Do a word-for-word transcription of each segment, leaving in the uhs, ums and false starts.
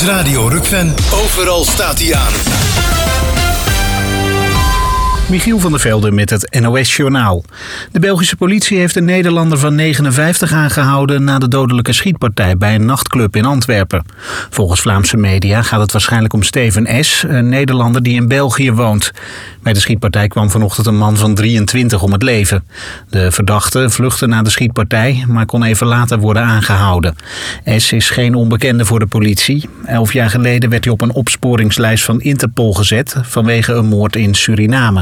Radio Rukven. Overal staat hij aan. Michiel van der Velde met het N O S-journaal. De Belgische politie heeft een Nederlander van negenenvijftig aangehouden na de dodelijke schietpartij bij een nachtclub in Antwerpen. Volgens Vlaamse media gaat het waarschijnlijk om Steven S., een Nederlander die in België woont. Bij de schietpartij kwam vanochtend een man van drieëntwintig om het leven. De verdachte vluchtte na de schietpartij, maar kon even later worden aangehouden. S. is geen onbekende voor de politie. Elf jaar geleden werd hij op een opsporingslijst van Interpol gezet vanwege een moord in Suriname.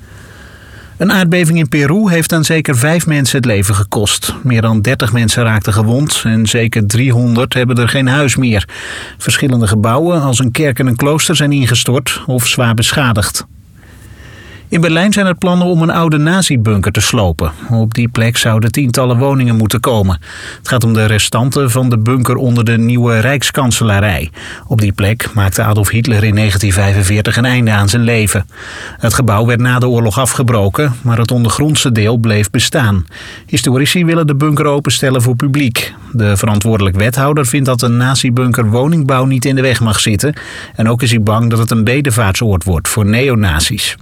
Een aardbeving in Peru heeft aan zeker vijf mensen het leven gekost. Meer dan dertig mensen raakten gewond en zeker driehonderd hebben er geen huis meer. Verschillende gebouwen als een kerk en een klooster zijn ingestort of zwaar beschadigd. In Berlijn zijn er plannen om een oude nazi-bunker te slopen. Op die plek zouden tientallen woningen moeten komen. Het gaat om de restanten van de bunker onder de nieuwe Rijkskanselarij. Op die plek maakte Adolf Hitler in negentien vijfenveertig een einde aan zijn leven. Het gebouw werd na de oorlog afgebroken, maar het ondergrondse deel bleef bestaan. Historici willen de bunker openstellen voor publiek. De verantwoordelijk wethouder vindt dat een nazi-bunker woningbouw niet in de weg mag zitten. En ook is hij bang dat het een bedevaartsoord wordt voor neonazies.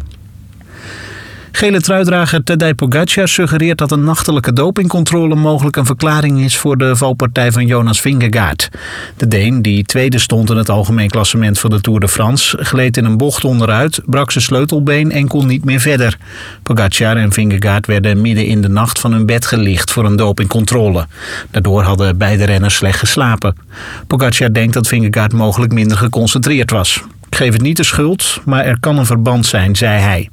Gele truidrager Tadej Pogačar suggereert dat een nachtelijke dopingcontrole mogelijk een verklaring is voor de valpartij van Jonas Vingegaard. De Deen, die tweede stond in het algemeen klassement van de Tour de France, gleed in een bocht onderuit, brak zijn sleutelbeen en kon niet meer verder. Pogačar en Vingegaard werden midden in de nacht van hun bed gelicht voor een dopingcontrole. Daardoor hadden beide renners slecht geslapen. Pogačar denkt dat Vingegaard mogelijk minder geconcentreerd was. Ik geef het niet de schuld, maar er kan een verband zijn, zei hij.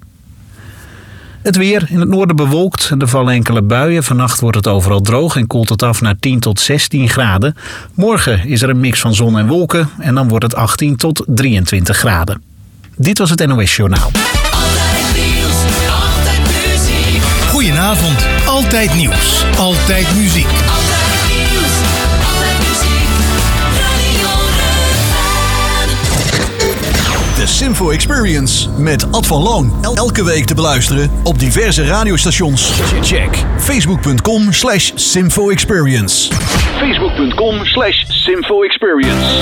Het weer, in het noorden bewolkt, er vallen enkele buien. Vannacht wordt het overal droog en koelt het af naar tien tot zestien graden. Morgen is er een mix van zon en wolken en dan wordt het achttien tot drieëntwintig graden. Dit was het N O S-journaal. Altijd nieuws, altijd muziek. Goedenavond, altijd nieuws, altijd muziek. Altijd nieuws, altijd muziek. Radio Rukven. De Simfo Experience met Ad van Loon. Elke week te beluisteren op diverse radiostations. Check facebook.com slash Simfo Experience. Facebook.com slash Simfo Experience.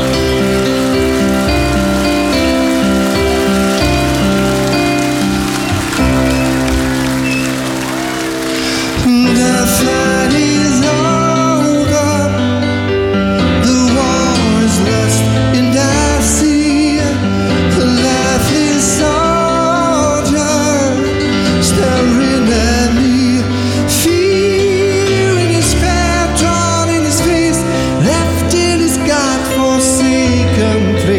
Forsaken place.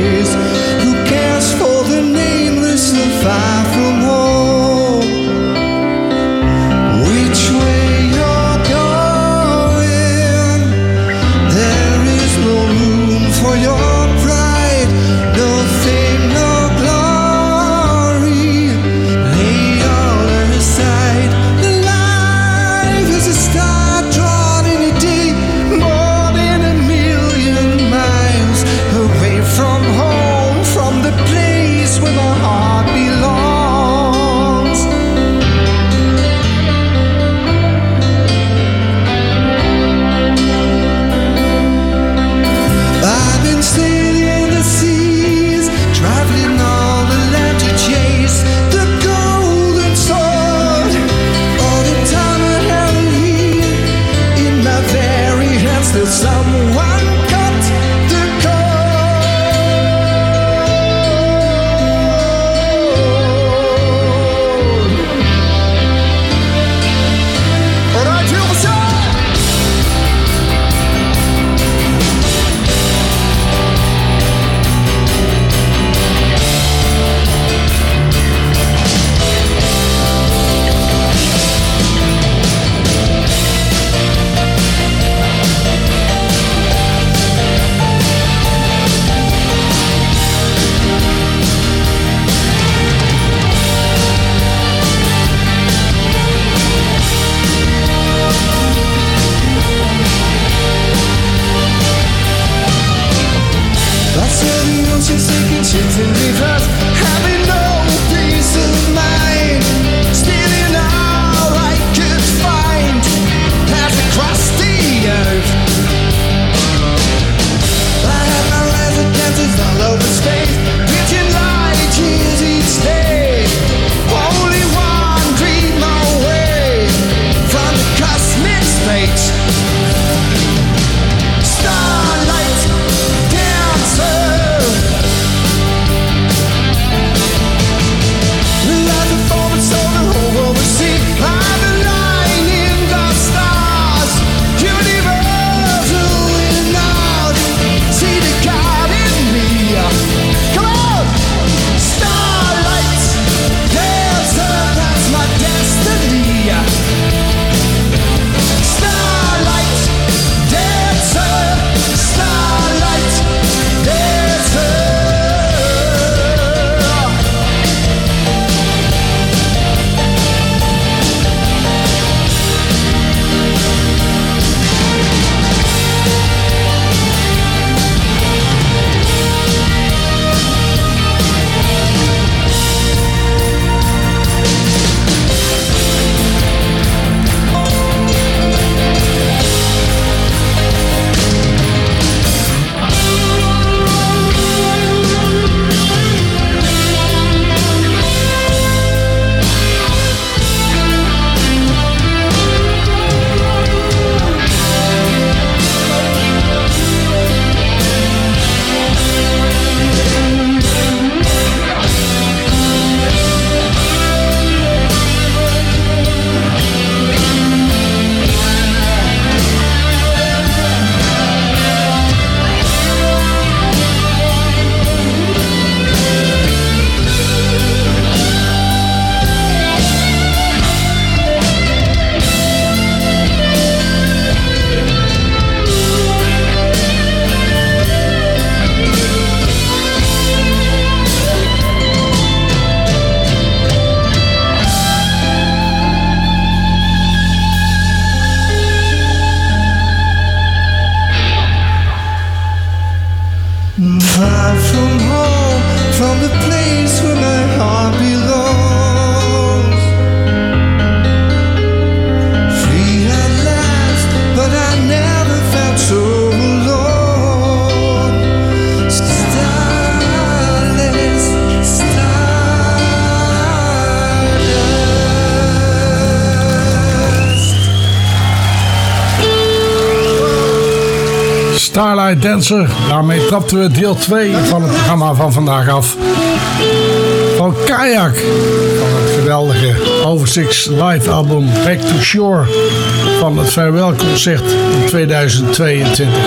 Starlight Dancer. Daarmee trapten we deel twee van het programma van vandaag af. Van Kayak. Van het geweldige Oversix live album Back to Shore. Van het Farewell concert in tweeduizend tweeëntwintig.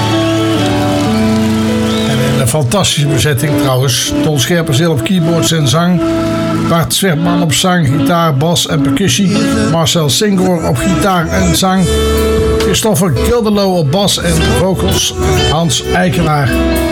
En in een fantastische bezetting trouwens. Ton Scherpenzeel op keyboards en zang. Bart Zwertman op zang, gitaar, bas en percussie. Marcel Singoor op gitaar en zang. Christopher Gilderlo op bas en vocals. Hans Eikenaar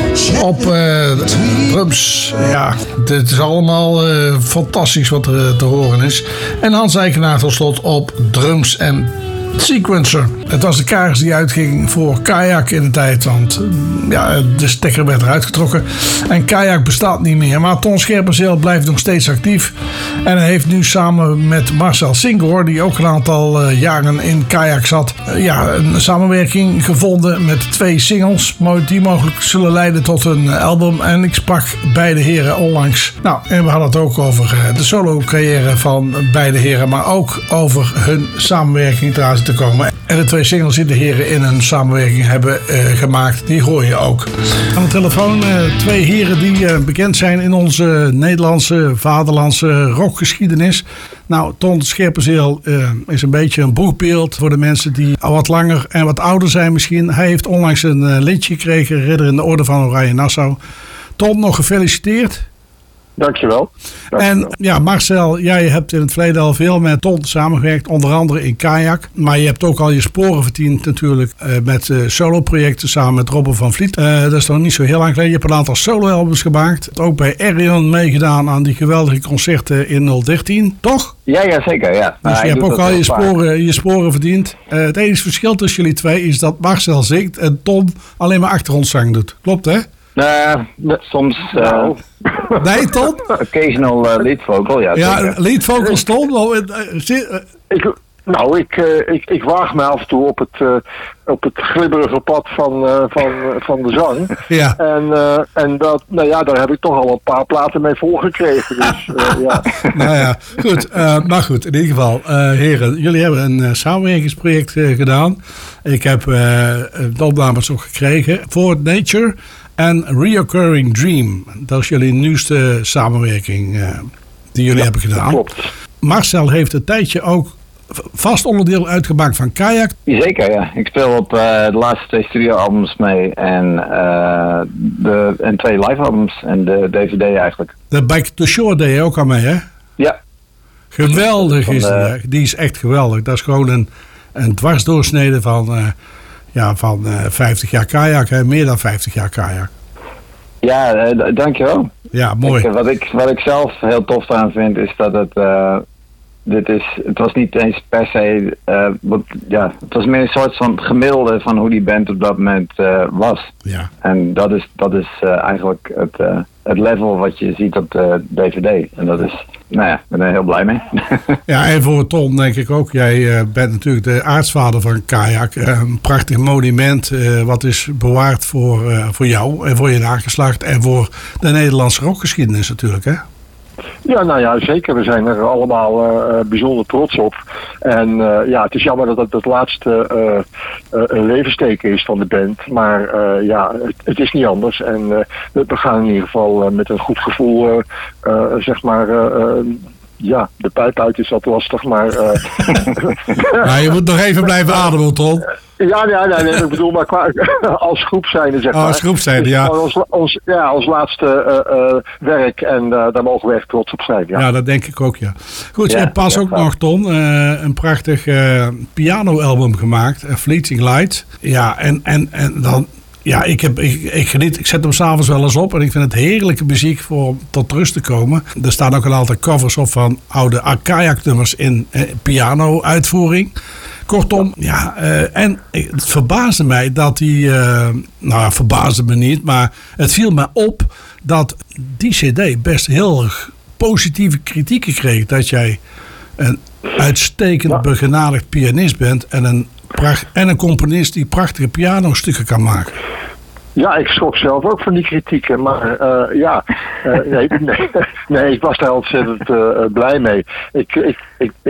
op uh, drums. Ja, dit is allemaal uh, fantastisch wat er uh, te horen is. En Hans Eikenaar tot slot op drums en sequencer. Het was de kaars die uitging voor Kayak in de tijd, want ja, de stekker werd eruit getrokken en Kayak bestaat niet meer. Maar Ton Scherpenzeel blijft nog steeds actief en hij heeft nu samen met Marcel Singoor, die ook een aantal uh, jaren in Kayak zat, uh, ja, een samenwerking gevonden met twee singles die mogelijk zullen leiden tot een album. En ik sprak beide heren onlangs. Nou, en we hadden het ook over uh, de solo carrière van beide heren, maar ook over hun samenwerking trouwens te komen. En de twee singles die de heren in een samenwerking hebben uh, gemaakt, die hoor je ook. Aan de telefoon uh, twee heren die uh, bekend zijn in onze Nederlandse, vaderlandse rockgeschiedenis. Nou, Ton Scherpenzeel uh, is een beetje een boegbeeld voor de mensen die al wat langer en wat ouder zijn misschien. Hij heeft onlangs een uh, lintje gekregen, ridder in de orde van Oranje Nassau. Ton, nog gefeliciteerd. Dankjewel. Dankjewel. En ja, Marcel, jij hebt in het verleden al veel met Ton samengewerkt, onder andere in Kayak. Maar je hebt ook al je sporen verdiend natuurlijk uh, met uh, solo-projecten samen met Robben van Vliet. Uh, dat is nog niet zo heel lang geleden. Je hebt een aantal solo-albums gemaakt. Ook bij Arion meegedaan aan die geweldige concerten in nul dertien, toch? Ja, ja, zeker, ja. Dus nou, je hebt ook al je sporen, je sporen verdiend. Uh, het enige verschil tussen jullie twee is dat Marcel zingt en Ton alleen maar achtergrondzang doet. Klopt, hè? Uh, soms... Uh, nee, Ton? Occasional uh, lead vocal, ja. Ja, lead vocals, Ton. Oh, uh, uh, ik, nou, ik, uh, ik, ik waag me af en toe op het, uh, op het glibberige pad van, uh, van, van de zang. Ja. En, uh, en dat, nou ja, daar heb ik toch al een paar platen mee volgekregen. Dus, uh, ja. Nou ja, goed. Uh, maar goed, in ieder geval, uh, heren, jullie hebben een uh, samenwerkingsproject uh, gedaan. Ik heb uh, de opnames ook gekregen. For Nature en Reoccurring Dream. Dat is jullie nieuwste samenwerking uh, die jullie ja, hebben gedaan. Klopt. Marcel heeft een tijdje ook vast onderdeel uitgemaakt van Kayak. Zeker, ja. Ik speel op uh, de laatste twee studioalbums mee en, uh, de, en twee live-albums en de D V D eigenlijk. De Back to Shore deed je ook al mee, hè? Ja. Geweldig is de, die. Die is echt geweldig. Dat is gewoon een, een dwarsdoorsnede van, uh, ja, van uh, vijftig jaar Kayak, hè? Meer dan vijftig jaar Kayak. Ja, uh, dankjewel. Ja, mooi. Ik, wat, ik, wat ik zelf heel tof aan vind is dat het... Uh, Dit is, het was niet eens per se, uh, wat, ja, het was meer een soort van gemiddelde van hoe die band op dat moment uh, was. Ja. En dat is, dat is uh, eigenlijk het, uh, het level wat je ziet op de D V D. En dat is, nou ja, ik ben er heel blij mee. Ja, en voor Ton denk ik ook. Jij uh, bent natuurlijk de aartsvader van Kayak. Uh, een prachtig monument uh, wat is bewaard voor, uh, voor jou en voor je nageslacht en voor de Nederlandse rockgeschiedenis natuurlijk, hè? Ja, nou ja, zeker. We zijn er allemaal uh, bijzonder trots op. En uh, ja, het is jammer dat het het laatste uh, uh, een levensteken is van de band. Maar uh, ja, het, het is niet anders. En uh, we gaan in ieder geval uh, met een goed gevoel, uh, uh, zeg maar... Uh, uh, ja, de pijp uit is wat lastig, maar... Uh, nou, je moet nog even blijven ademen, Ton. Ja, ja, nee, nee, ik bedoel, maar qua, als groep zijnde, zeg maar. Oh, als groep zijnde, ja. Ons, ons, ja, als laatste uh, uh, werk en uh, daar mogen we echt trots op zijn, ja. Ja, dat denk ik ook, ja. Goed, ja, je hebt pas ja, ook graag. nog, Ton, uh, een prachtig uh, piano-album gemaakt, uh, Fleeting Light. Ja, en, en, en dan... Ja, ik, heb, ik, ik geniet. Ik zet hem s'avonds wel eens op en ik vind het heerlijke muziek voor om tot rust te komen. Er staan ook een aantal covers op van oude Kayak-nummers in eh, piano-uitvoering. Kortom, ja, uh, en het verbaasde mij dat die, uh, nou het verbaasde me niet, maar het viel me op dat die cd best heel erg positieve kritieken kreeg. Dat jij een uitstekend ja. begenadigd pianist bent en een Pracht, en een componist die prachtige pianostukken kan maken. Ja, ik schrok zelf ook van die kritieken, maar uh, ja, uh, nee, nee, nee, ik was daar ontzettend uh, blij mee. Ik, ik, ik, ik,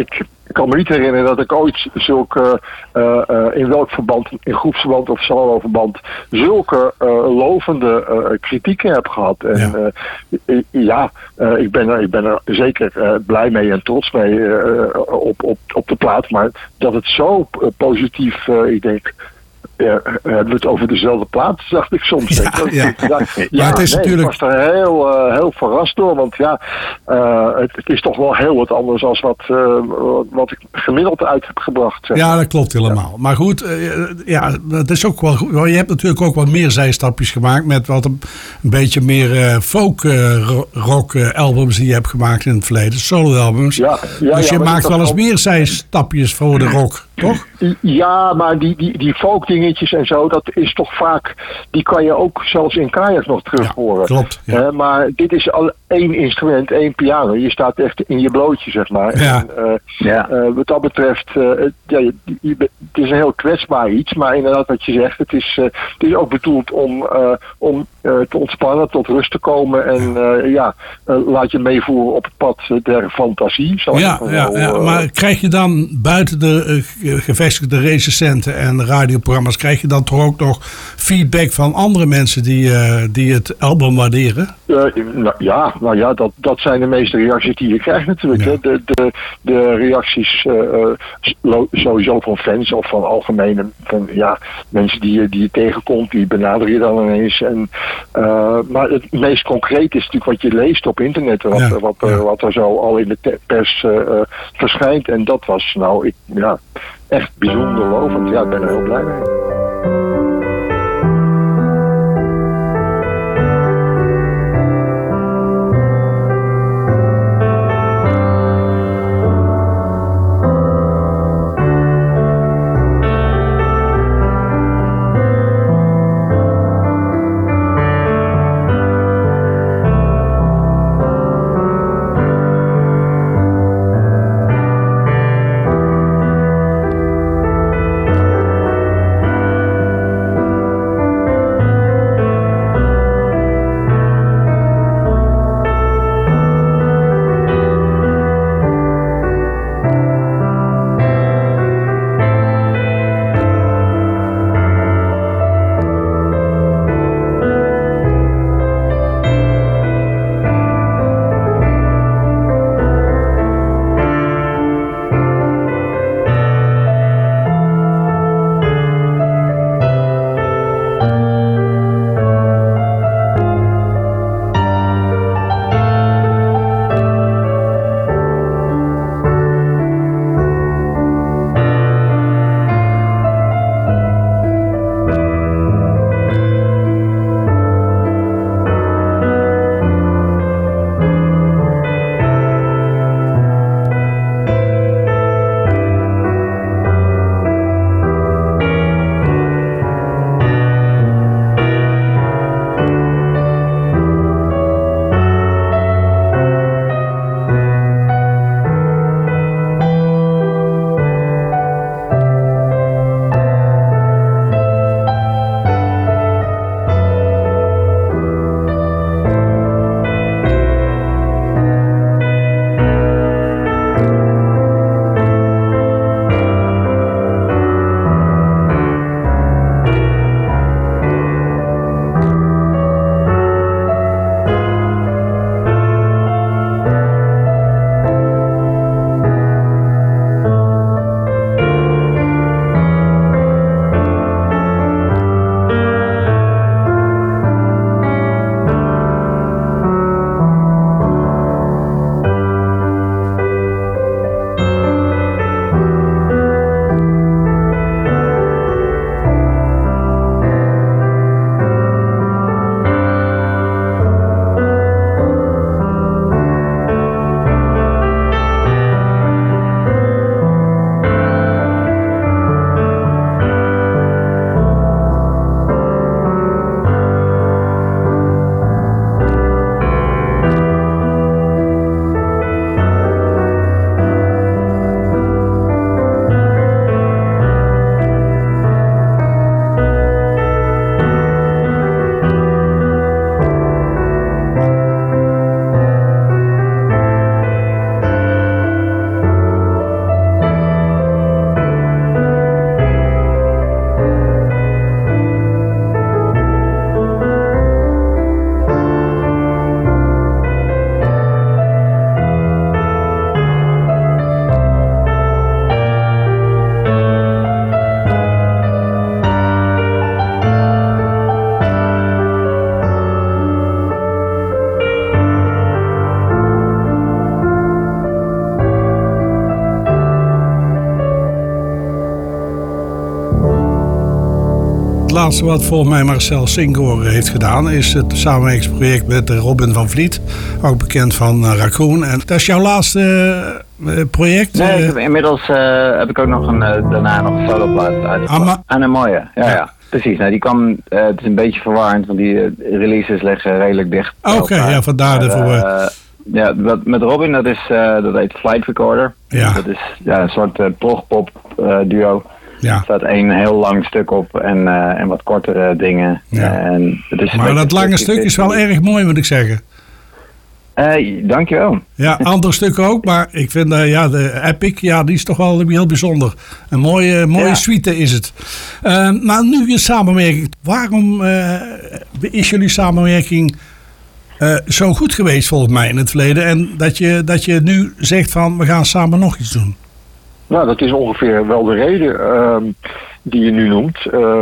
ik kan me niet herinneren dat ik ooit zulke, uh, uh, in welk verband, in groepsverband of solo-verband, zulke uh, lovende uh, kritieken heb gehad. En ja, uh, ja uh, ik, ben er, ik ben er zeker uh, blij mee en trots mee uh, op, op, op de plaat. Maar dat het zo uh, positief, uh, ik denk... Ja, hebben we het over dezelfde plaat, dacht ik soms. Ja, ja. ja, ja het is nee, natuurlijk... ik was er heel, uh, heel verrast door, want ja, uh, het, het is toch wel heel wat anders dan wat, uh, wat ik gemiddeld uit heb gebracht. Zeg. Ja, dat klopt helemaal. Ja. Maar goed, uh, ja, het is ook wel. Je hebt natuurlijk ook wat meer zijstapjes gemaakt met wat een, een beetje meer uh, folk uh, rock uh, albums die je hebt gemaakt in het verleden, solo albums. Ja, ja, dus je ja, maakt wel eens meer zijstapjes voor de rock, toch? Ja, maar die, die, die folk dingetjes en zo, dat is toch vaak, die kan je ook zelfs in Kajak nog terug ja, horen. Klopt. Ja. Uh, maar dit is al één instrument, één piano. Je staat echt in je blootje, zeg maar. Ja. En, uh, ja. Uh, wat dat betreft, uh, het, ja, je, je, het is een heel kwetsbaar iets, maar inderdaad wat je zegt, het is, uh, het is ook bedoeld om, uh, om uh, te ontspannen, tot rust te komen en uh, ja, uh, laat je meevoeren op het pad der fantasie. Ja, ja, wel, ja, uh, maar krijg je dan buiten de uh, gevestigde recensenten en radioprogramma's, krijg je dan toch ook nog feedback van andere mensen die, uh, die het album waarderen? Uh, nou, ja, nou ja, dat, dat zijn de meeste reacties die je krijgt natuurlijk. Ja. De, de, de reacties uh, sowieso van fans of van algemene, van ja, mensen die je, die je tegenkomt, die benaderen je dan ineens. En, uh, maar het meest concreet is natuurlijk wat je leest op internet, wat, ja. wat, uh, wat er zo al in de te- pers uh, verschijnt. En dat was nou, ik, ja, echt bijzonder lovend. Ja, ik ben er heel blij mee. laatste wat volgens mij Marcel Sinkor heeft gedaan is het samenwerkingsproject met Robin van Vliet. Ook bekend van uh, Raccoon. En dat is jouw laatste uh, project? Nee, ik heb, inmiddels uh, heb ik ook nog een, uh, daarna nog een soloplaat uitgebracht. Aan een mooie, ja, ja. ja. Precies, nou, die kwam, uh, het is een beetje verwarrend, want die uh, releases liggen redelijk dicht. Oké, okay, ja, vandaar ervoor. Uh, ja, wat met Robin, dat is, uh, dat heet Flight Recorder. Ja. Dat is ja, een soort uh, progpop uh, duo. Ja. Er staat één heel lang stuk op en, uh, en wat kortere dingen. Ja. En het is maar dat lange stuk is wel erg mooi, moet ik zeggen. Uh, dankjewel. Ja, andere stukken ook, maar ik vind uh, ja, de Epic, ja, die is toch wel heel bijzonder. Een mooie, mooie ja. suite is het. Uh, maar nu je samenwerking, waarom uh, is jullie samenwerking uh, zo goed geweest volgens mij in het verleden? En dat je, dat je nu zegt van, we gaan samen nog iets doen. Nou, dat is ongeveer wel de reden uh, die je nu noemt. Uh,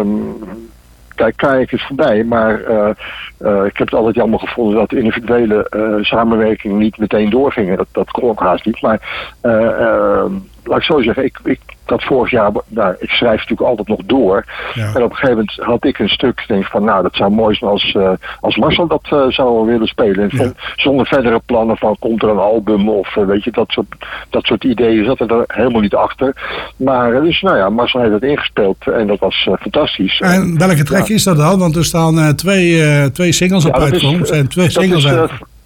Kijk, kijk is voorbij, maar uh, uh, ik heb het altijd jammer gevonden dat de individuele uh, samenwerking niet meteen doorgingen. Dat, dat kon ook haast niet. Maar uh, uh, laat ik zo zeggen, ik, ik had vorig jaar, nou, ik schrijf natuurlijk altijd nog door. Ja. En op een gegeven moment had ik een stuk, denk van, nou, dat zou mooi zijn als, uh, als Marcel dat uh, zou willen spelen. En van, ja. Zonder verdere plannen van, komt er een album of uh, weet je, dat soort, dat soort ideeën zat er helemaal niet achter. Maar uh, dus, nou ja, Marcel heeft het ingespeeld en dat was uh, fantastisch. En welke track ja. is dat dan? Want er staan uh, twee, uh, twee singles ja, op uitkomst. En twee singles is, uh,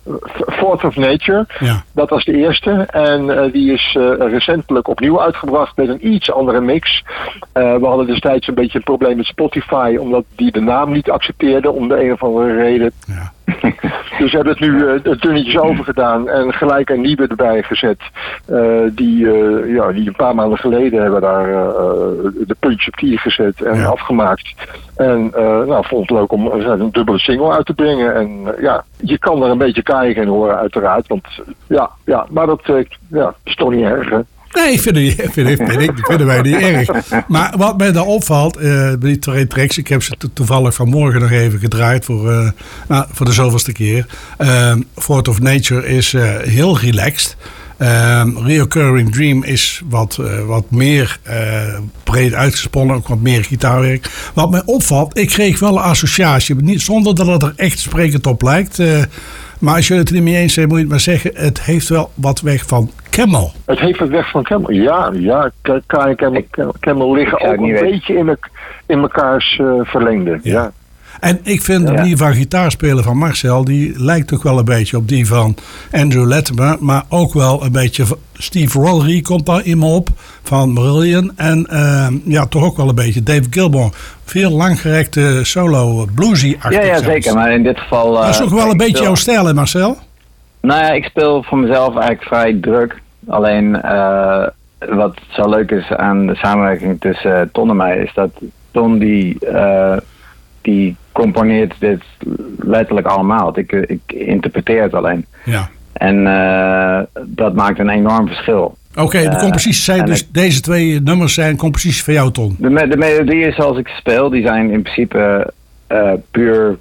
Force of Nature, ja. Dat was de eerste. En uh, die is uh, recentelijk opnieuw uitgebracht met een iets andere mix. Uh, we hadden destijds een beetje een probleem met Spotify, omdat die de naam niet accepteerde om de een of andere reden. Ja. Dus we hebben het nu uh, dunnetjes over gedaan en gelijk een nieuwe erbij gezet. Uh, die, uh, ja, die een paar maanden geleden hebben daar uh, de puntje op die gezet en ja. afgemaakt. En uh, nou, vond het leuk om uh, een dubbele single uit te brengen. En uh, ja, je kan er een beetje kijken en horen uiteraard. Want ja, ja maar dat uh, ja, is toch niet erg, hè? Nee, vind ik, vind ik, vind ik, vinden wij niet erg. Maar wat mij daar opvalt, uh, die twee tracks, ik heb ze to- toevallig vanmorgen nog even gedraaid voor, uh, nou, voor de zoveelste keer. Uh, Force of Nature is uh, heel relaxed. Uh, Reoccurring Dream is wat, uh, wat meer uh, breed uitgesponnen, ook wat meer gitaarwerk. Wat mij opvalt, ik kreeg wel een associatie, niet, zonder dat het er echt sprekend op lijkt. Uh, maar als jullie het er niet mee eens zijn, moet je het maar zeggen, het heeft wel wat weg van Camel. Het heeft wat weg van Camel, ja. ja K en Camel, Camel liggen ook een weet. beetje in, me, in mekaars uh, verlengde, ja. ja. En ik vind ja. die van gitaarspelen van Marcel, die lijkt toch wel een beetje op die van Andrew Latimer. Maar ook wel een beetje, Steve Rollery komt daar in me op, van Marillion. En uh, ja, toch ook wel een beetje Dave Gilmour. Veel langgerekte solo bluesy-achtig. Ja, ja, zeker. Maar in dit geval... Uh, dat is ook wel een beetje speel... jouw stijl, hè Marcel? Nou ja, ik speel voor mezelf eigenlijk vrij druk. Alleen uh, wat zo leuk is aan de samenwerking tussen uh, Ton en mij, is dat Ton die... Uh, die componeert dit letterlijk allemaal. Ik, ik interpreteer het alleen. Ja. En uh, dat maakt een enorm verschil. Oké, okay, de composities zijn uh, dus, ik, deze twee nummers zijn composities van jou, Ton? De, de melodieën zoals ik speel, die zijn in principe uh, puur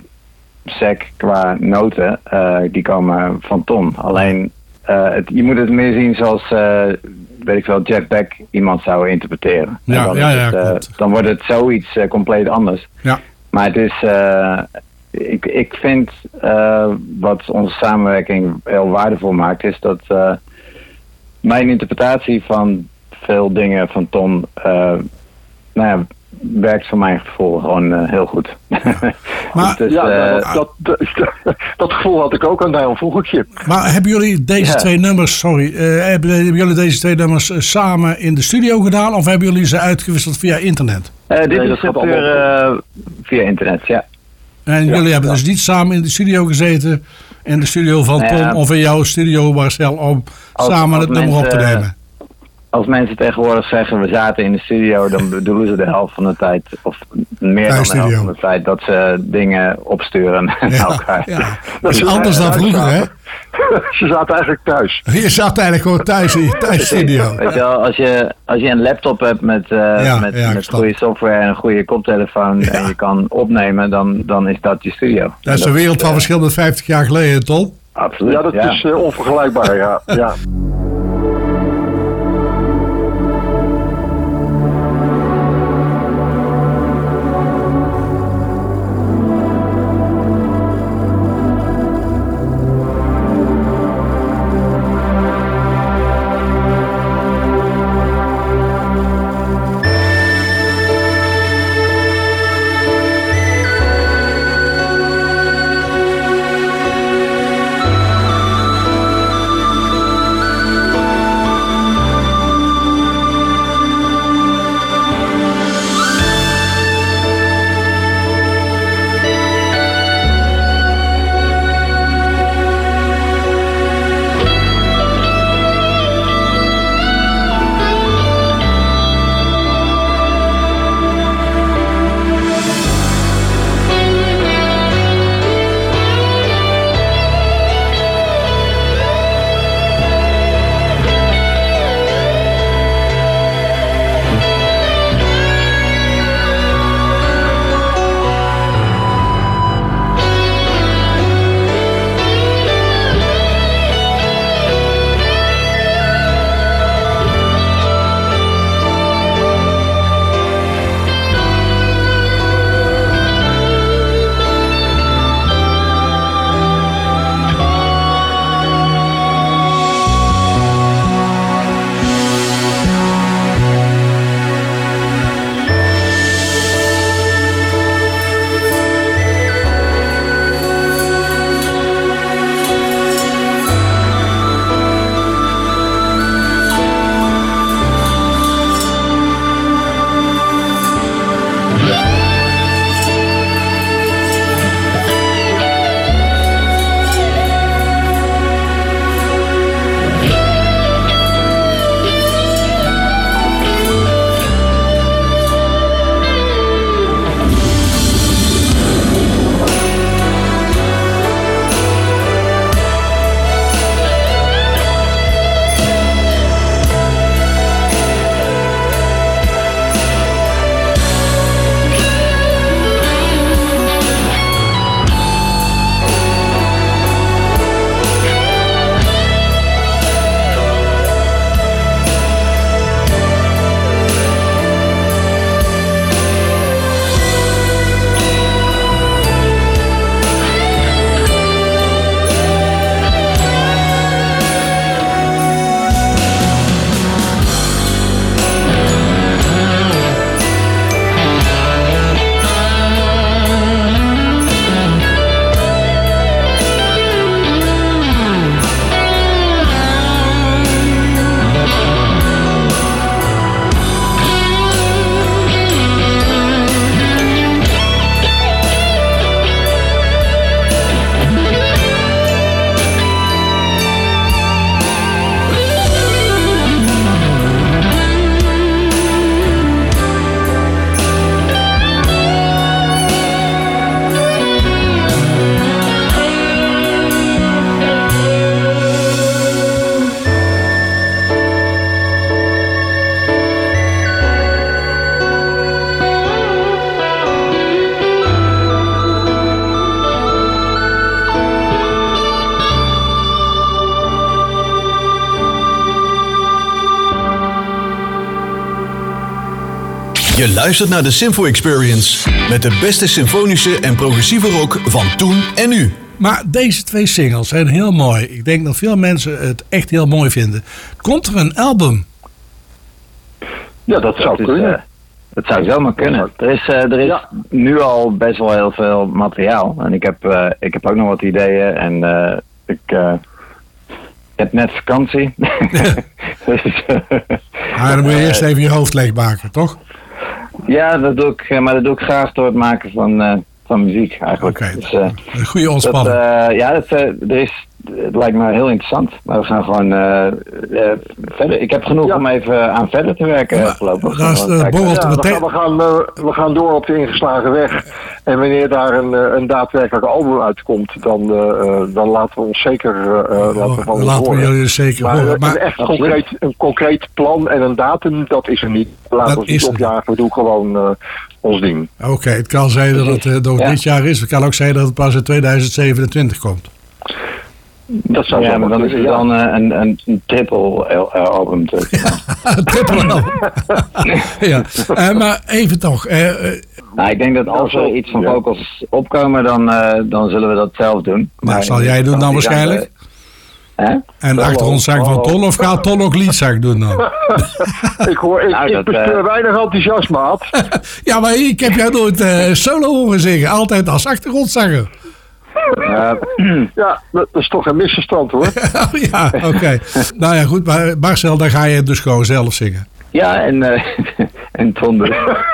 sec qua noten. Uh, die komen van Ton. Alleen, uh, het, je moet het meer zien zoals... Uh, weet ik wel, Jeff Beck iemand zou interpreteren. Ja, dan, ja, het, ja, uh, dan wordt het zoiets uh, compleet anders. Ja. Maar het is, uh, ik, ik vind uh, wat onze samenwerking heel waardevol maakt, is dat uh, mijn interpretatie van veel dingen van Ton, uh, nou ja, werkt voor mijn gevoel gewoon uh, heel goed. Ja. Maar, dus, ja, uh, dat, dat, dat, dat gevoel had ik ook aan daarom vroeg ik je. Maar hebben jullie deze ja. twee nummers, sorry, uh, hebben, hebben jullie deze twee nummers uh, samen in de studio gedaan of hebben jullie ze uitgewisseld via internet? Uh, dit nee, is puur uh, via internet, ja. En ja, jullie hebben ja. dus niet samen in de studio gezeten, in de studio van Ton ja. of in jouw studio Marcel, om als, samen als het nummer mensen, op te nemen? Als mensen tegenwoordig zeggen we zaten in de studio, dan bedoelen ze de helft van de tijd, of meer dan de helft van de tijd, dat ze dingen opsturen naar ja, elkaar. Ja. Dat is anders dan vroeger, hè? Ze zaten eigenlijk thuis. Je zat eigenlijk gewoon thuis in je thuisstudio. Weet je wel, als je, als je een laptop hebt met, uh, ja, met, ja, met goede software en een goede koptelefoon ja. en je kan opnemen, dan, dan is dat je studio. Dat is een wereld van uh, verschil met vijftig jaar geleden, Ton? Absoluut. Ja, dat ja. is uh, onvergelijkbaar, ja. ja. Je luistert naar de Simfo Experience. Met de beste symfonische en progressieve rock van toen en nu. Maar deze twee singles zijn heel mooi. Ik denk dat veel mensen het echt heel mooi vinden. Komt er een album? Ja, dat zou Dat is, kunnen. eh, dat zou zomaar kunnen. Er is, uh, er is Ja. nu al best wel heel veel materiaal. En ik heb, uh, ik heb ook nog wat ideeën. En uh, ik, uh, ik heb net vakantie. dus, uh, Maar dan moet je eerst even je hoofd leegmaken, toch? ja, dat doe ik. Maar dat doe ik graag door het maken van, uh, van muziek eigenlijk. Oké, Dus, uh, een goede dat, ontspanning. uh, ja, dat, uh, er is, het lijkt me heel interessant. Maar we gaan gewoon uh, uh, verder. Ik heb genoeg Ja. om even aan verder te werken Ja, voorlopig. dat is, Gewoon uh, kijken. borrelt Ja, er we gaan, meteen. we, gaan, uh, we gaan door op de ingeslagen weg. En wanneer daar een, uh, een daadwerkelijk album uitkomt, dan, uh, uh, dan laten we ons zeker uh, uh, laten we van ons Laten we horen. jullie zeker Maar, horen. uh, Maar een echt concreet, een concreet plan en een datum, dat is er niet. Laten Dat we ons is niet er opjagen, we doen gewoon uh, ons ding. oké, het kan zijn dat het uh, door Ja. dit jaar is. Het kan ook zijn dat het pas in tweeduizend zevenentwintig komt. Dat zou Ja, zo maar dan is het kunnen, ja. dan uh, een, een, een triple uh, album. Terug. Triple ja, uh, maar even toch. Uh, uh, Nou, ik denk dat als er iets van Ja. vocals opkomen, dan, uh, dan zullen we dat zelf doen. dat zal jij doen dan waarschijnlijk. Hè? En de achtergrondzang van Ton, of gaat Ton ook liedzang doen dan? Ik, hoor, ik, Nou, ik dat, bespeur uh, weinig enthousiasme, Ad. Ja, maar ik heb jou nooit uh, solo horen zingen. Altijd als achtergrondzanger. Uh, Ja, dat, dat is toch een misverstand, hoor. Oh, ja, oké. Nou ja, goed. Maar Marcel, dan ga je dus gewoon zelf zingen. ja, en, uh, en Ton dus.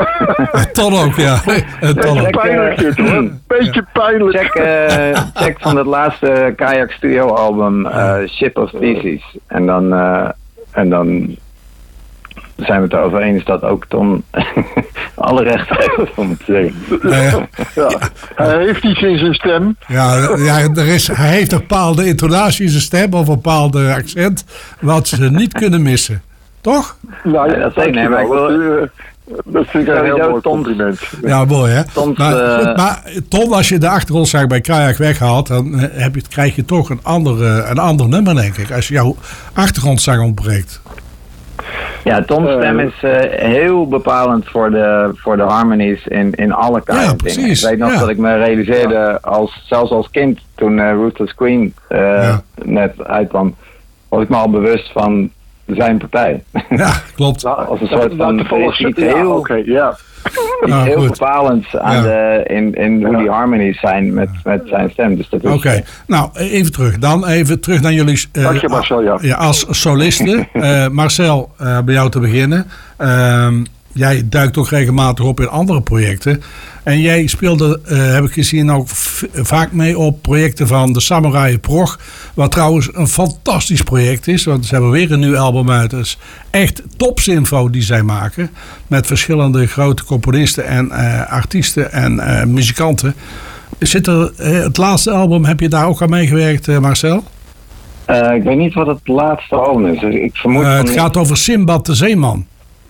Ton ook, ja. En Ton ook. Check, Pijnlijk dit, hoor. Een beetje pijnlijk. check, uh, check van het laatste Kayak Studio album, uh, Ship of Species. En dan, uh, en dan zijn we het erover eens dat ook Ton alle rechten heeft om het te zeggen. Uh, Ja. Hij heeft iets in zijn stem. ja, ja er is, hij heeft een bepaalde intonatie in zijn stem of een bepaalde accent wat ze niet kunnen missen. Toch? Nou, Ja, dat zeker, nee, maar ik wil- dat, uh, dat vind ik een heel Sowieso mooi Tom- compliment. Ja, mooi hè. Soms, maar, eh, goed, maar Ton, als je de achtergrondzang bij Kajak weghaalt, dan eh, heb je, krijg je toch een, andere, een ander nummer, denk ik. Als jouw achtergrondzang ontbreekt. Ja, Tom's stem is uh, heel bepalend voor de, voor de harmonies in, in alle Ja, Kayak dingen. precies, Ik weet nog ja. dat ik me realiseerde, als, zelfs als kind, toen uh, Ruthless Queen uh, Ja. net uitkwam, was ik me al bewust van zijn partij. Ja, klopt. Als een soort van, Nou, er is iets ja, heel, oké, ja. iets Nou, heel goed. bepalends aan Ja. de, in, in hoe Ja. die harmonies zijn met, met zijn stem. Dus dat is, Oké, nou even terug. Dan even terug naar jullie. eh, Dank je, Marcel, ja. ja, als soliste. Eh, Marcel, eh, bij jou te beginnen. Ehm, jij duikt ook regelmatig op in andere projecten. En jij speelde, eh, heb ik gezien, ook v- vaak mee op projecten van de Samurai Prog. Wat trouwens een fantastisch project is. Want ze hebben weer een nieuw album uit. Het is echt topsinfo die zij maken. Met verschillende grote componisten en eh, artiesten en eh, muzikanten. Zit er, eh, het laatste album, heb je daar ook aan meegewerkt, eh, Marcel? Uh, ik weet niet wat het laatste album is. Dus ik vermoed Eh, van het niet. gaat over Simbad de Zeeman.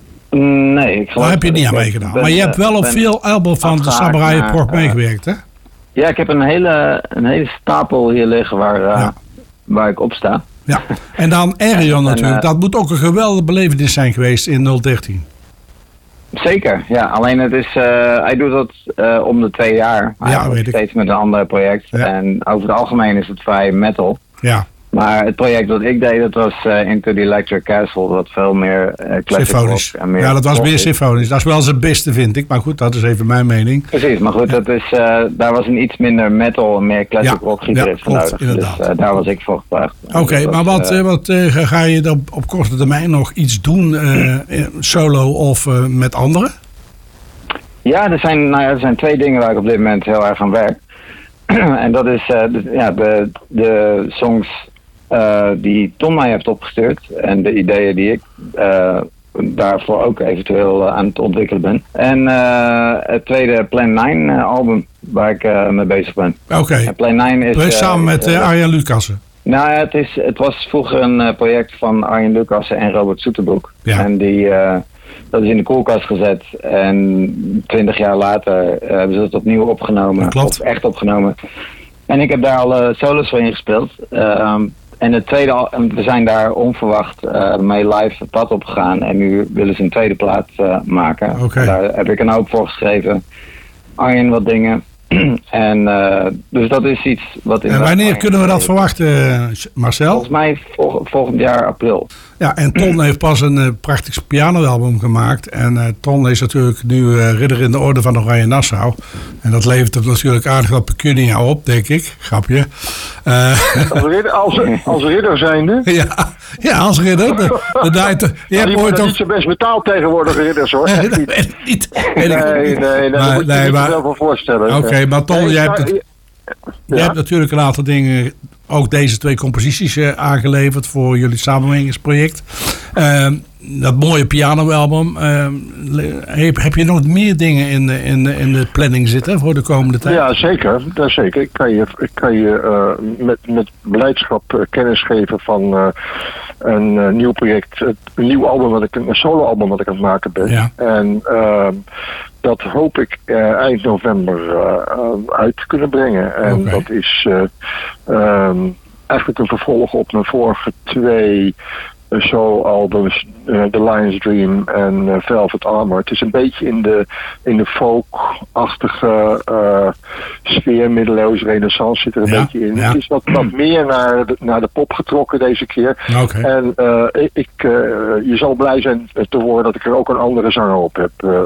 Nee, ik geloof Daar heb je dat niet aan ik- meegedaan. ben, Maar je hebt wel uh, op ben veel albums van de afgehaakt Samurai naar, Prog uh, meegewerkt, hè? Ja, ik heb een hele, een hele stapel hier liggen waar, uh, Ja. waar ik op sta. Ja. En dan Arion En, natuurlijk. uh, Dat moet ook een geweldige belevenis zijn geweest in nul dertien. Zeker, ja. Alleen het is, uh, hij doet dat uh, om de twee jaar. Eigenlijk weet ik. Steeds met een ander project. Ja. En over het algemeen is het vrij metal. Ja, Maar het project dat ik deed, dat was uh, Into the Electric Castle. Dat veel meer uh, classic symfonisch. rock en meer Ja, dat was rock meer is. symfonisch. Dat is wel zijn beste, vind ik. Maar goed, dat is even mijn mening. Precies, maar goed, dat is, uh, daar was een iets minder metal en meer classic Ja, rock gitarist ja, voor klopt, nodig. inderdaad. Dus uh, daar was ik voor gevraagd. Oké, Dat maar was, wat, uh, eh, wat eh, ga je dan op korte termijn nog iets doen, eh, solo of eh, met anderen? Ja, er zijn, nou ja, er zijn twee dingen waar ik op dit moment heel erg aan werk. En dat is uh, de, ja, de, de songs uh, die Tom mij heeft opgestuurd. En de ideeën die ik uh, daarvoor ook eventueel uh, aan het ontwikkelen ben. En uh, het tweede Plan nine uh, album waar ik uh, mee bezig ben. Oké, En Plan nine is... uh, samen met uh, eh, Arjan Lucassen. Nou ja, het, is, het was vroeger een uh, project van Arjen Lucassen en Robert Soeterbroek. Ja. En die, uh, dat is in de koelkast gezet. En twintig jaar later uh, hebben ze het opnieuw opgenomen. Dat klopt. Of echt opgenomen. En ik heb daar al uh, solos voor ingespeeld. Uh, en het tweede, al- we zijn daar onverwacht uh, mee live het pad op gegaan. En nu willen ze een tweede plaat uh, maken. Okay. Daar heb ik een hoop voor geschreven. Arjen wat dingen. En uh, dus dat is iets wat... En wanneer kunnen we dat verwachten, Marcel? Volgens mij vol, volgend jaar april. Ja, en Ton heeft pas een uh, prachtig pianoalbum gemaakt. En uh, Ton is natuurlijk nu uh, ridder in de orde van Oranje Nassau. En dat levert er natuurlijk aardig wat pecunia op, denk ik. Grapje. Uh, als, ridder, als, als ridder zijnde? Ja, ja, als ridder. De, de, de, de, je hebt die worden niet zo best betaald tegenwoordig, ridders hoor. Nee, dat weet ik niet. Nee, nee, nee, daar moet je nee, niet maar, veel van voorstellen. Oké, okay, maar Ton, nee, je, hebt het, je ja? hebt natuurlijk een aantal dingen, ook deze twee composities uh, aangeleverd voor jullie samenwerkingsproject. Uh, dat mooie pianoalbum. Uh, heb, heb je nog meer dingen in de, in, de, in de planning zitten voor de komende tijd? Ja, zeker. Dat zeker. Ik kan je, ik kan je uh, met, met blijdschap uh, kennis geven van uh, een uh, nieuw project. Een nieuw album, wat ik, een soloalbum wat ik aan het maken ben. Ja. En uh, dat hoop ik uh, eind november uh, uit te kunnen brengen. En okay. dat is uh, um, eigenlijk een vervolg op mijn vorige twee solo-albums, uh, The Lion's Dream en uh, Velvet Armor. Het is een beetje in de, in de folk-achtige uh, sfeer, middeleeuws, renaissance zit er een ja, beetje in. Ja. Het is wat, wat meer naar de, naar de pop getrokken deze keer. Okay. En uh, ik, uh, je zal blij zijn te horen dat ik er ook een andere zanger op heb. Uh,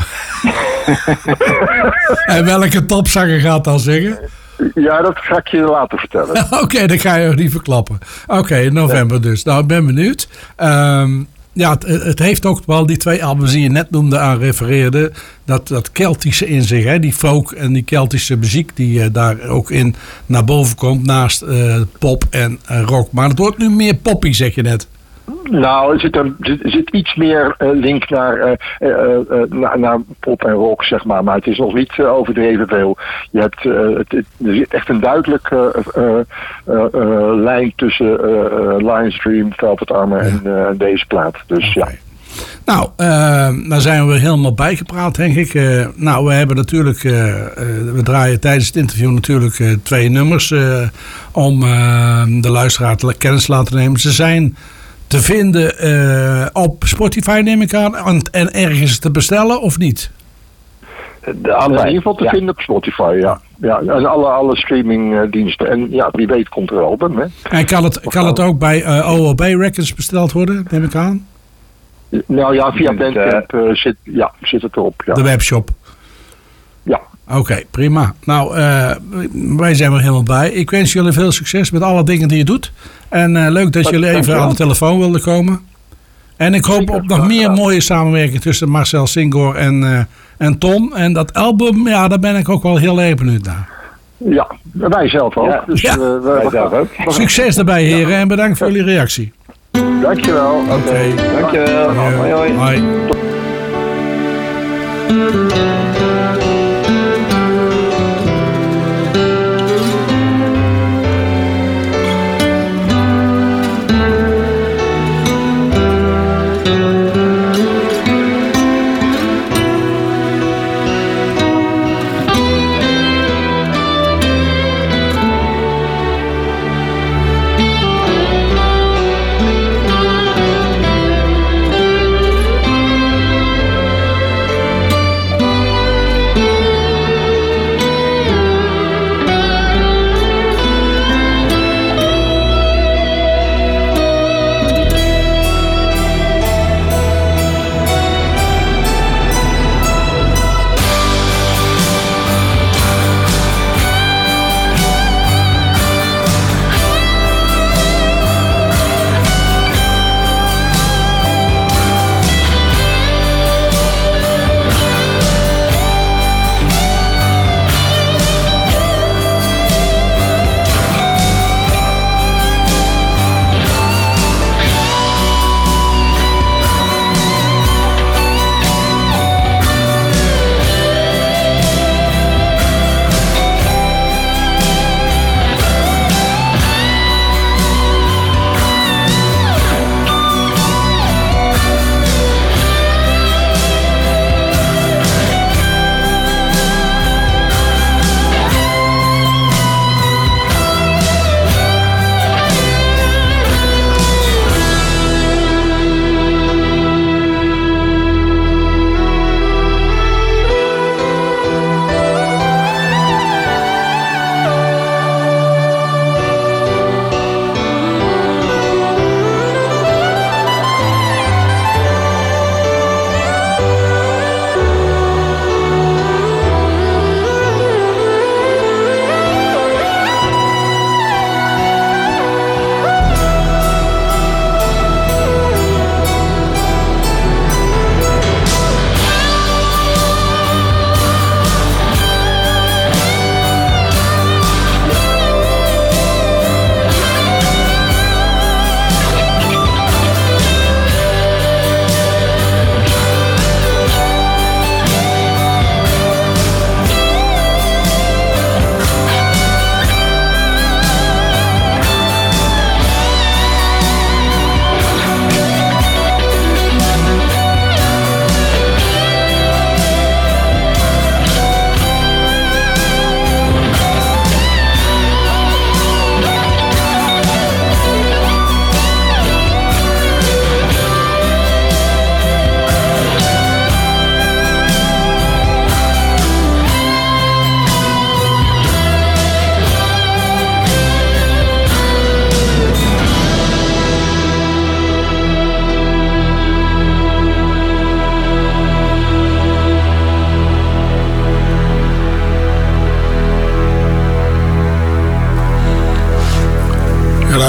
en welke topzanger gaat dan zingen? Ja, dat ga ik je later vertellen. Oké, okay, dat ga je ook niet verklappen. Oké, okay, in november nee. dus. Nou, ik ben benieuwd. Um, ja, het, het heeft ook wel die twee albums die je net noemde aan refereerde. Dat, dat Keltische in zich, hè? Die folk en die Keltische muziek die uh, daar ook in naar boven komt. Naast uh, pop en uh, rock. Maar het wordt nu meer poppy, zeg je net. Nou, er zit, een, er zit iets meer uh, link naar, uh, uh, uh, naar, naar pop en rock, zeg maar. Maar het is nog niet uh, overdreven veel. Je hebt, uh, het, het, er zit echt een duidelijke uh, uh, uh, uh, lijn tussen uh, Lion's Dream, Velvet Armor ja. en uh, deze plaat. Dus okay. ja. Nou, uh, daar zijn we helemaal bijgepraat, denk ik. Uh, nou, we hebben natuurlijk, uh, uh, we draaien tijdens het interview natuurlijk uh, twee nummers uh, om uh, de luisteraar te kennis te laten nemen. Ze zijn te vinden uh, op Spotify, neem ik aan, en, en ergens te bestellen of niet? De, alle, in ieder geval te ja. vinden op Spotify, ja. Ja, en alle, alle streamingdiensten. En ja, wie weet komt er een album, hè. En kan het, kan het ook bij uh, O O B Records besteld worden, neem ik aan? Nou ja, via Bandcamp uh, zit, ja, zit het erop, ja. De webshop? Ja. Oké, okay, prima. Nou, uh, wij zijn er helemaal bij. Ik wens jullie veel succes met alle dingen die je doet. En uh, leuk dat, dat jullie even aan de telefoon wilden komen. En ik hoop Zeker, op nog meer mooie samenwerking tussen Marcel Singor en, uh, en Ton. En dat album, ja, daar ben ik ook wel heel erg benieuwd naar. Ja, wij zelf ook. Ja, dus, ja. Uh, wij wij zelf ook. Succes daarbij, heren. Ja. En bedankt voor jullie reactie. Dankjewel. Oké. Okay. Dankjewel. Uh, hoi, hoi. hoi.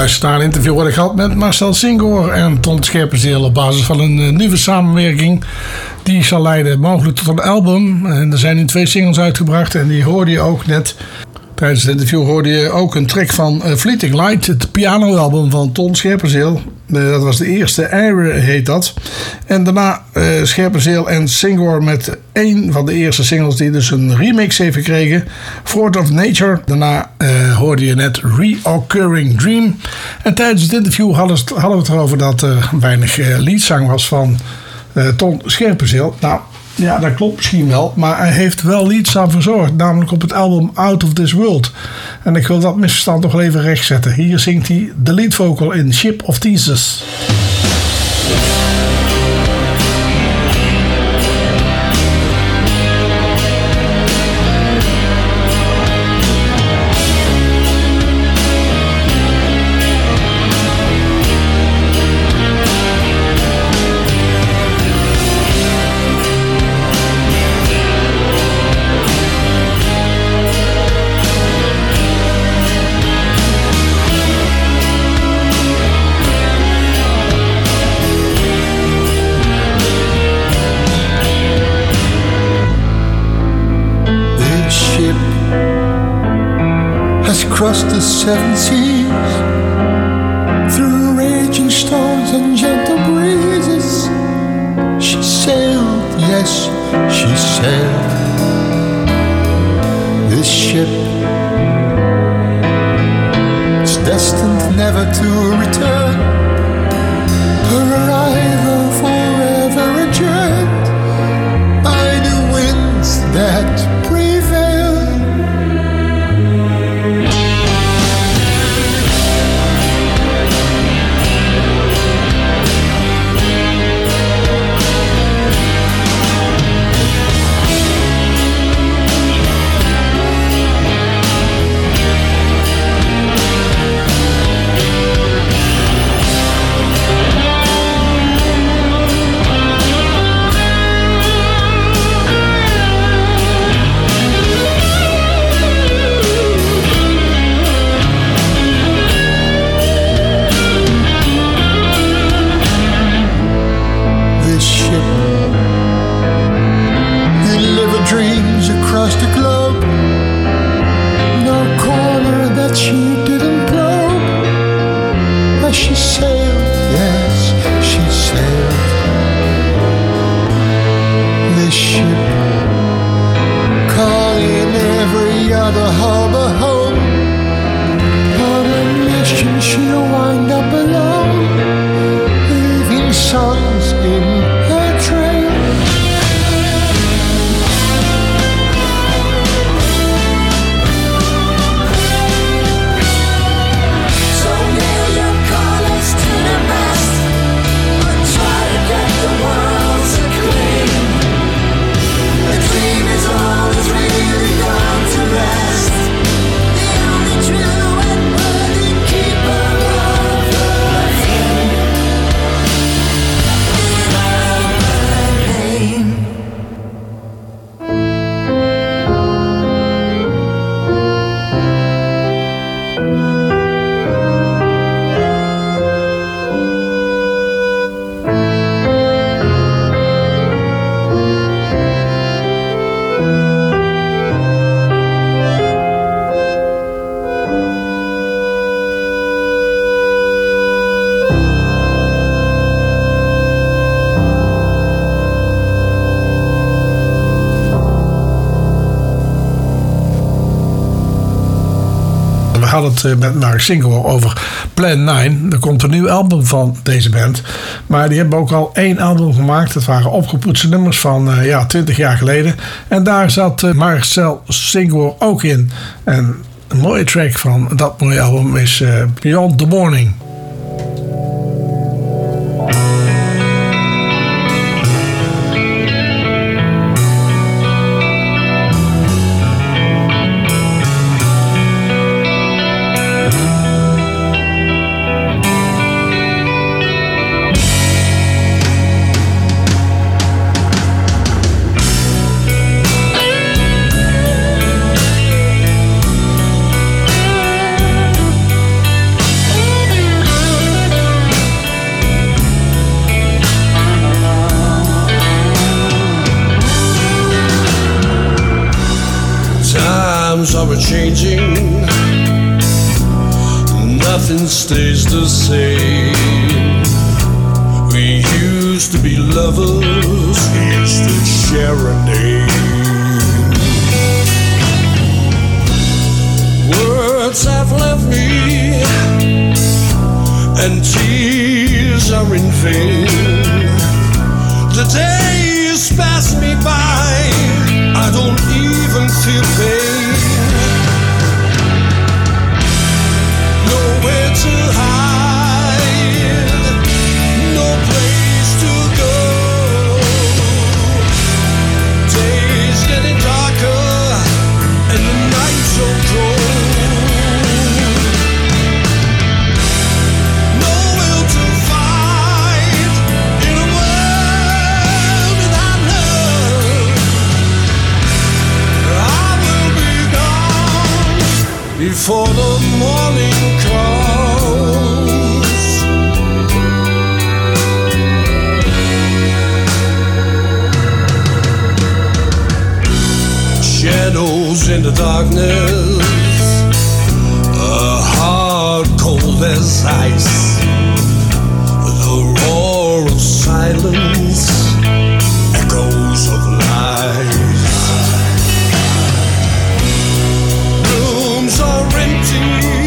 geluisterd naar een interview wat ik had met Marcel Singoor en Ton Scherpenzeel op basis van een uh, nieuwe samenwerking. Die zal leiden mogelijk tot een album. En er zijn nu twee singles uitgebracht en die hoorde je ook net. Tijdens het interview hoorde je ook een track van uh, Fleeting Light, het pianoalbum van Ton Scherpenzeel. Uh, dat was de eerste, Air heet dat. En daarna uh, Scherpenzeel en Singoor met één van de eerste singles die dus een remix heeft gekregen, Force of Nature. Daarna uh, hoorde je net Reoccurring Dream. En tijdens het interview hadden, hadden we het erover dat er weinig uh, liedzang was van uh, Ton Scherpenzeel. Nou, ja, dat klopt misschien wel, maar hij heeft wel lieds aan verzorgd, namelijk op het album Out of This World. En ik wil dat misverstand nog wel even rechtzetten. Hier zingt hij de lead vocal in Ship of Theseus. Across the seven seas, through raging storms and gentle breezes, she sailed, yes, she sailed. This ship is destined never to return. Her arrival forever adjourned by the winds that prevail. Across the globe, no corner that she didn't probe. As she sailed, yes, she sailed. This ship, calling every other harbor home. On a mission she'll wind up alone, leaving sons in her train. We hadden het met Mark Singoor over Plan nine. Er komt een nieuw album van deze band. Maar die hebben ook al één album gemaakt. Dat waren opgepoetste nummers van uh, ja, twintig jaar geleden. En daar zat uh, Marcel Singoor ook in. En een mooie track van dat mooie album is uh, Beyond the Morning. Thank Times are changing, nothing stays the same. We used to be lovers, we used to share a name. Words have left me, and tears are in vain. The days pass me by, I don't even feel pain. Nowhere to hide, no place to go. Days getting darker, and the night so cold. No will to fight in a world without love. I will be gone before the morning comes. Shadows in the darkness, a heart cold as ice. The roar of silence, echoes of lies. Rooms are empty,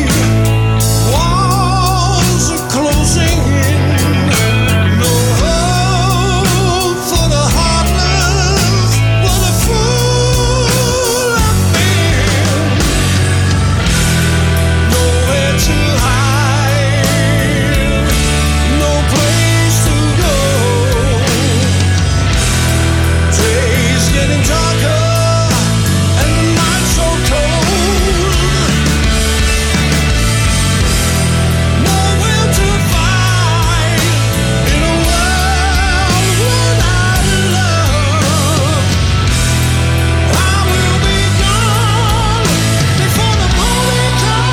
walls are closing in. No hope for the heartless, what a fool I've been. Nowhere to hide, no place to go. Days getting darker, and the night so cold. Nowhere to find in a world without love. I will be gone before the morning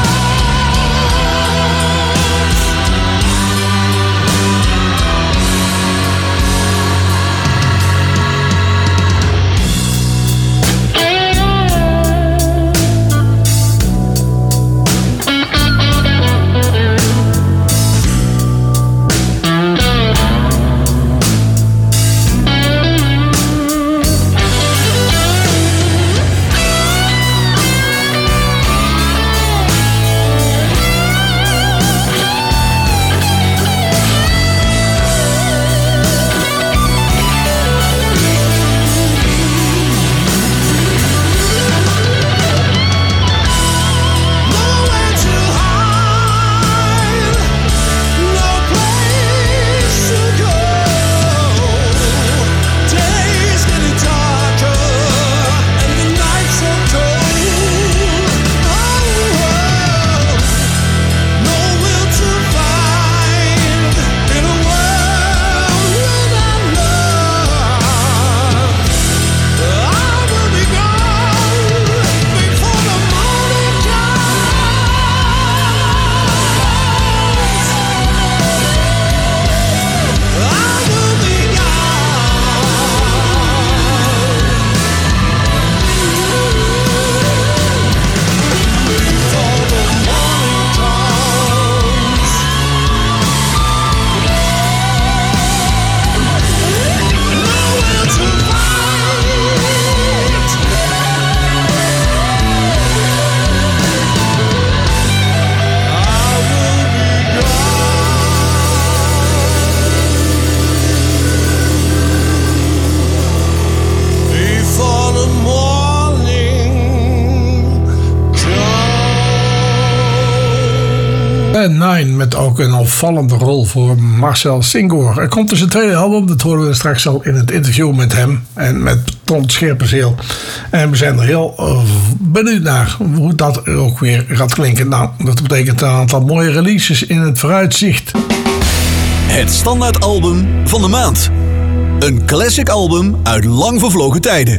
Nine, met ook een opvallende rol voor Marcel Singor. Er komt dus een tweede album, dat horen we straks al in het interview met hem en met Ton Scherpenzeel. En we zijn er heel uh, benieuwd naar hoe dat ook weer gaat klinken. Nou, dat betekent een aantal mooie releases in het vooruitzicht. Het standaardalbum van de maand. Een classic album uit lang vervlogen tijden.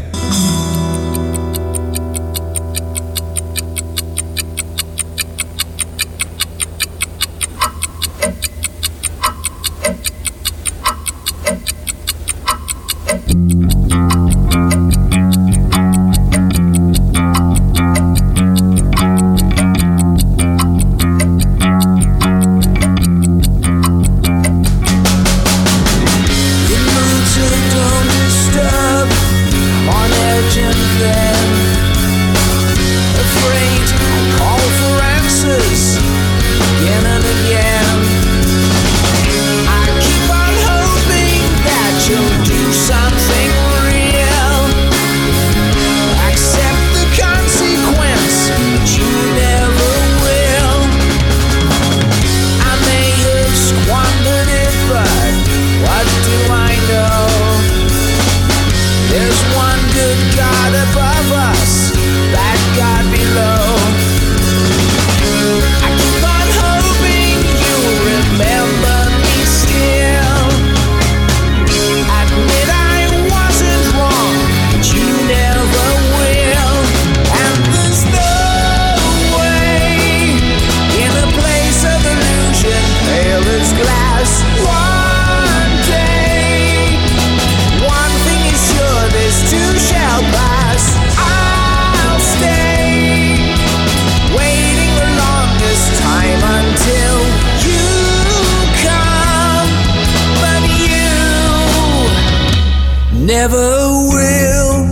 never will.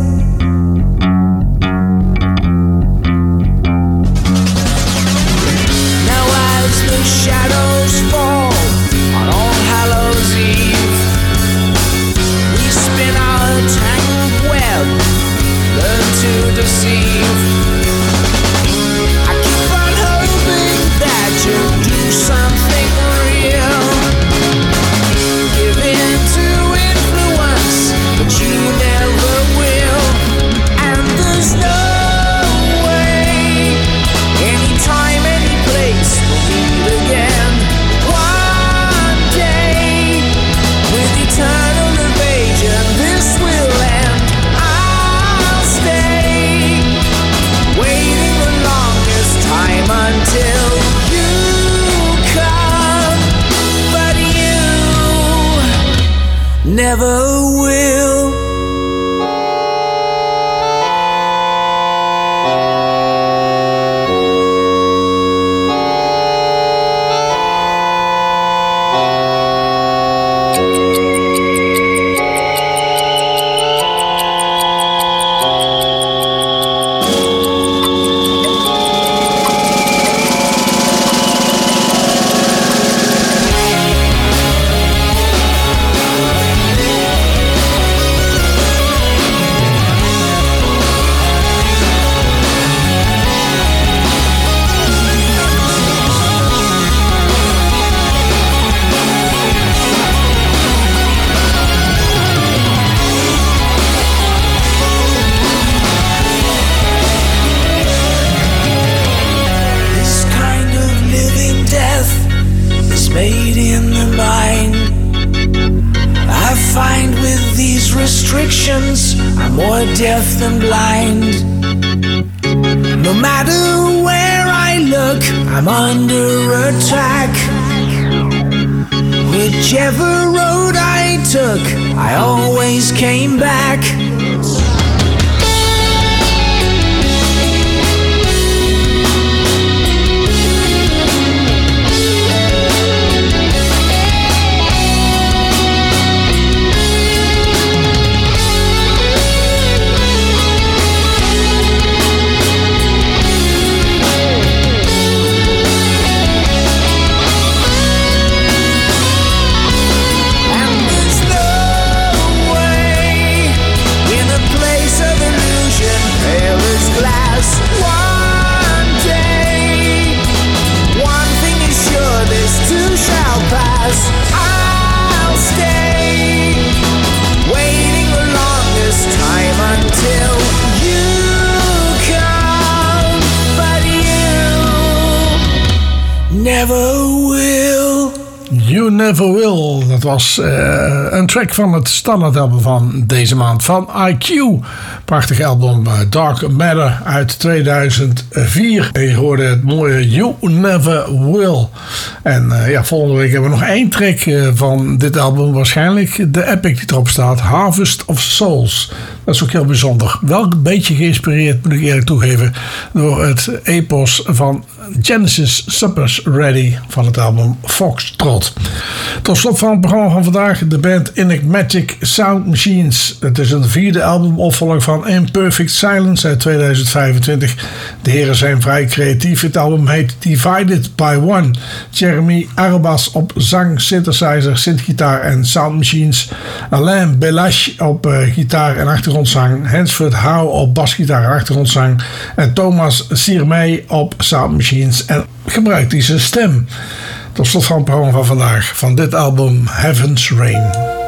Now as the shadows fall on All Hallows Eve, we spin our tangled web, learn to deceive. I keep on hoping that you'll do something real, give in to influence, but you never will. And there's no way, anytime, any place, we'll meet again. One day, with eternal evasion, this will end. I'll stay, waiting the longest time until you come, but you never will. This kind of living death is made in the mind. I find with these restrictions I'm more deaf than blind. No matter where I look, I'm under attack. Whichever road I took, I always came back. And there's no way, in a place of illusion, pale as glass. One day, one thing is sure, this too shall pass. I'll stay, waiting the longest time until you come, but you never will. You Never Will. Dat was uh, een track van het standaardalbum van deze maand van I Q. Prachtig album uh, Dark Matter uit tweeduizend vier. En je hoorde het mooie You Never Will. En uh, ja, volgende week hebben we nog één track uh, van dit album. Waarschijnlijk de epic die erop staat. Harvest of Souls. Dat is ook heel bijzonder. Wel een beetje geïnspireerd, moet ik eerlijk toegeven, door het epos van Genesis Supper's Ready van het album Foxtrot. Tot slot van het programma van vandaag de band Enigmatic Sound Machines. Het is een vierde album opvolger van Imperfect Silence uit tweeduizend vijfentwintig. De heren zijn vrij creatief. Het album heet Divided by One. Jeremy Arbas op zang, synthesizer, synthgitaar en sound machines. Alain Belache op uh, gitaar en achtergrondzang. Hansford Howe op basgitaar en achtergrondzang. En Thomas Siermey op sound machines en gebruikt hij zijn stem. Tot slot van het programma van vandaag van dit album Heaven's Rain.